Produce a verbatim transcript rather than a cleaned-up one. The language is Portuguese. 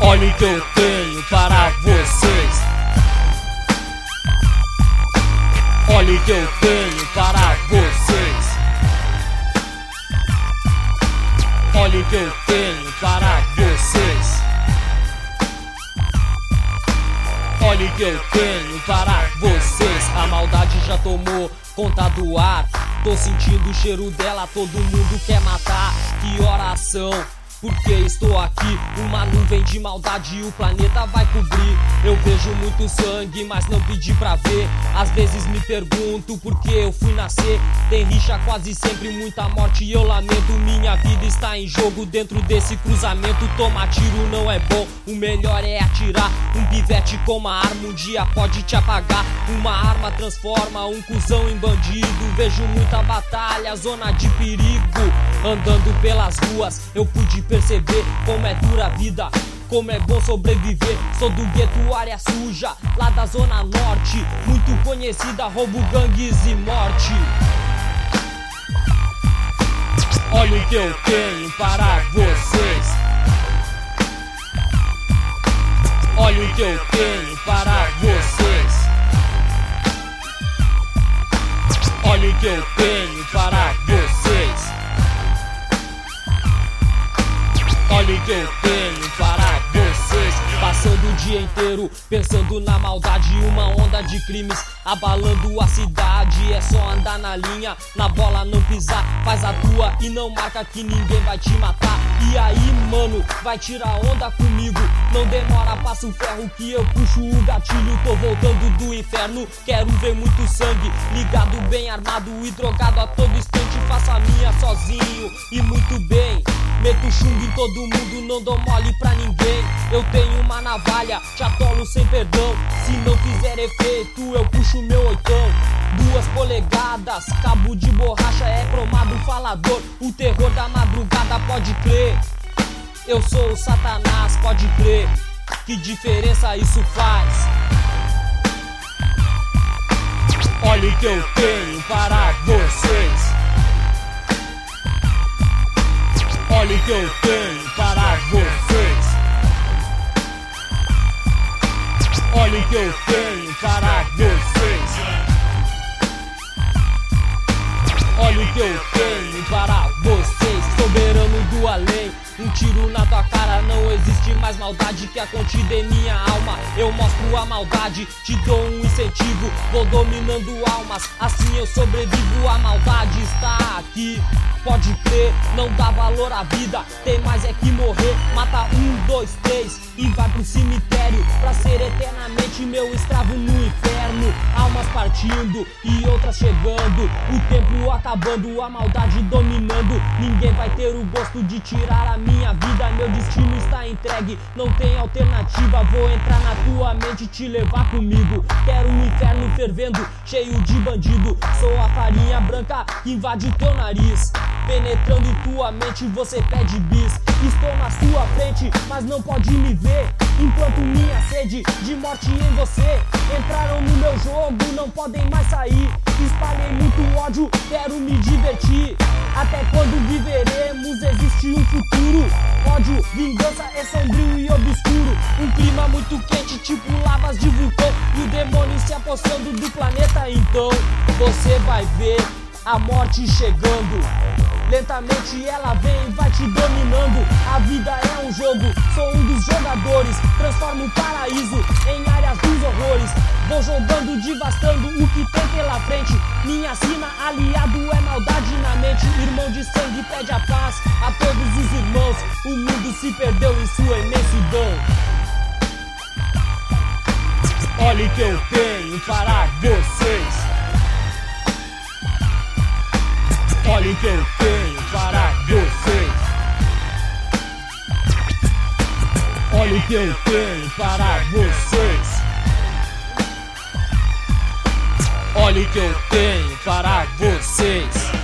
Olha o que eu tenho para vocês. Olha o que eu tenho para vocês. Olha o que eu tenho para vocês. Olha o que eu tenho para vocês. A maldade já tomou conta do ar. Tô sentindo o cheiro dela, todo mundo quer matar. Que oração, porque estou aqui. Uma nuvem de maldade o planeta vai cobrir. Eu vejo muito sangue, mas não pedi pra ver. Às vezes me pergunto por que eu fui nascer. Tem rixa quase sempre, muita morte e eu lamento. Minha vida está em jogo dentro desse cruzamento. Tomar tiro não é bom, o melhor é atirar. Um pivete com uma arma um dia pode te apagar. Uma arma transforma um cuzão em bandido. Vejo muita batalha, zona de perigo. Andando pelas ruas eu pude perceber como é dura a vida, como é bom sobreviver. Sou do gueto, área suja, lá da zona norte. Muito conhecida, roubo, gangues e morte. Olha o que eu tenho para vocês. Olha o que eu tenho para vocês. Olha o que eu tenho para vocês. Olha o que eu tenho para vocês. Passando o dia inteiro pensando na maldade. Uma onda de crimes abalando a cidade. É só andar na linha, na bola não pisar. Faz a tua e não marca que ninguém vai te matar. E aí, mano, vai tirar onda comigo. Não demora, passa o ferro que eu puxo o gatilho. Tô voltando do inferno, quero ver muito sangue. Ligado, bem armado e drogado a todo instante. Faço a minha sozinho e muito bem. Meto chumbo em todo mundo, não dou mole pra ninguém. Eu tenho uma navalha, te atolo sem perdão. Se não fizer efeito, eu puxo meu oitão. Duas polegadas, cabo de borracha, é cromado falador. O terror da madrugada, pode crer. Eu sou o Satanás, pode crer. Que diferença isso faz? Olha o que eu tenho para vocês. Olha o que eu tenho para vocês. Olha o que eu tenho para vocês. Olha o que eu tenho para vocês. Soberano do além, um tiro na tua cara. Não existe mais maldade que a contida em minha alma. Eu mostro a maldade, te dou um incentivo. Vou dominando almas, assim eu sobrevivo. A maldade está aqui, pode crer, não dá valor à vida. Tem mais é que morrer. Mata um, dois, três e vai pro cemitério pra ser eternamente meu escravo no inferno. Almas partindo e outras chegando. O tempo acabando, a maldade dominando. Ninguém vai ter o gosto de tirar a minha vida. Meu destino está entregue, não tem alternativa. Vou entrar na tua mente e te levar comigo. Quero um inferno fervendo, cheio de bandido. Sou a farinha branca que invade teu nariz. Penetrando em tua mente, você pede bis. Estou na sua frente, mas não pode me ver. Enquanto minha sede de morte em você. Entraram no meu jogo, não podem mais sair. Espalhei muito ódio, quero me divertir. Até quando viveremos, existe um futuro. Ódio, vingança é sombrio e obscuro. Um clima muito quente, tipo lavas de vulcão. E o demônio se apossando do planeta. Então, você vai ver a morte chegando. Lentamente ela vem e vai te dominando. A vida é um jogo, sou um dos jogadores. Transformo o paraíso em áreas dos horrores. Vou jogando, devastando o que tem pela frente. Minha sina, aliado é maldade na mente. Irmão de sangue pede a paz a todos os irmãos. O mundo se perdeu em sua imensidão. Olha o que eu tenho para vocês. Olha o que eu tenho para vocês. Olha o que eu tenho para vocês. Olha o que eu tenho para vocês.